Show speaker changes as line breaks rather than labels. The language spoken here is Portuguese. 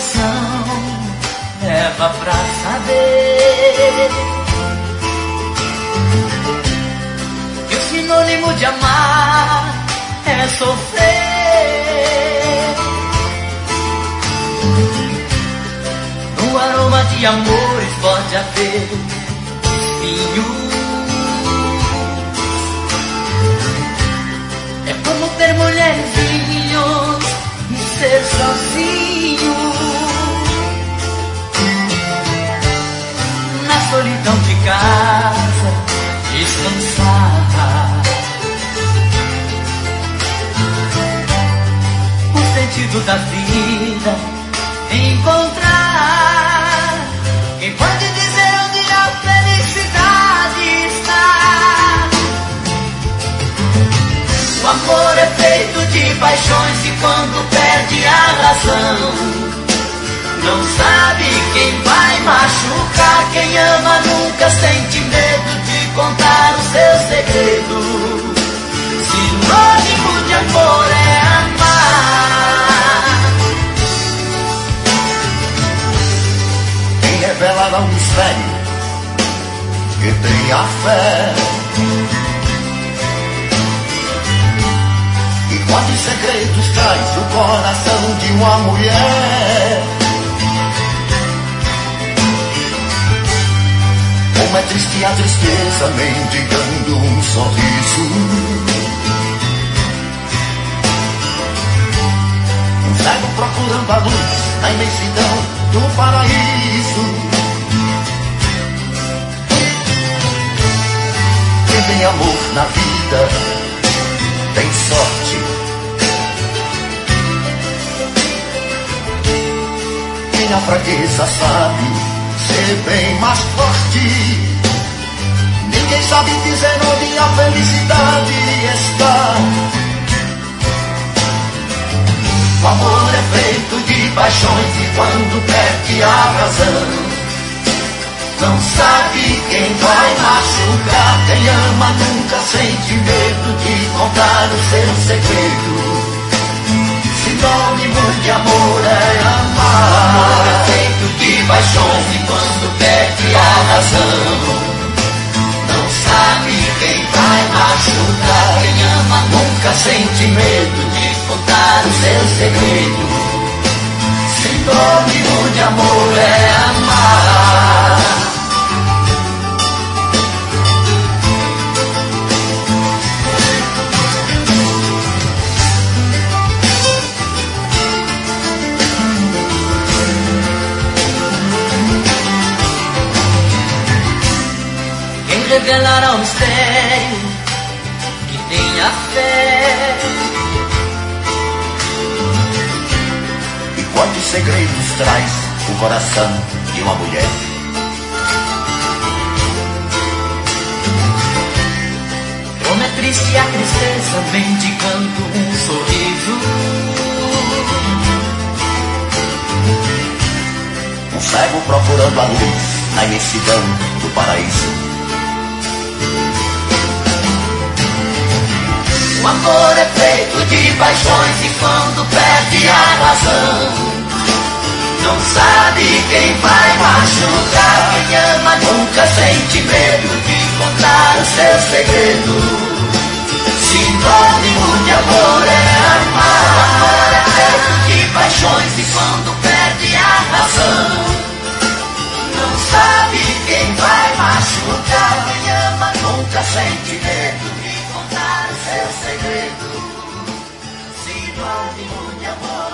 coração leva pra saber que o sinônimo de amar é sofrer. No aroma de amores pode haver espinhos. É como ter mulher e filhos e ser sozinho na solidão de casa, descansar. O sentido da vida encontrar. Quem pode dizer onde a felicidade está? O amor é feito de paixões e quando perde a razão, não sabe quem vai machucar. Quem ama nunca sente medo de contar o seu segredo. Sinônimo de amor é amar.
Quem revelará um mistério que tenha fé e quantos segredos traz o coração de uma mulher. Como é triste a tristeza mendigando um sorriso. Um cego procurando a luz na imensidão do paraíso. Quem tem amor na vida tem sorte. Quem na fraqueza sabe ser bem mais forte. Ninguém sabe dizer onde a felicidade está. O amor é feito de paixões e quando perde a razão, não sabe quem vai machucar. Quem ama nunca sente medo de contar o seu segredo. Sinônimo de amor é amar. O amor é feito de paixões e quando perde a razão, não sabe quem vai machucar. Quem ama nunca sente medo de contar o seu segredo. Sinônimo de amor é amar.
Quem revelará o mistério que tenha fé.
Quantos segredos traz o coração de uma mulher?
Como é triste a tristeza mendigando um sorriso.
Um cego procurando a luz na imensidão do paraíso.
O amor é feito de paixões e quando perde a razão, não sabe quem vai machucar. Quem ama nunca sente medo de contar o seu segredo. Sinônimo de amor é amar. O amor é feito de paixões e quando perde a razão, não sabe quem vai machucar. Quem ama nunca sente medo de contar o seu segredo. Sinônimo de amor.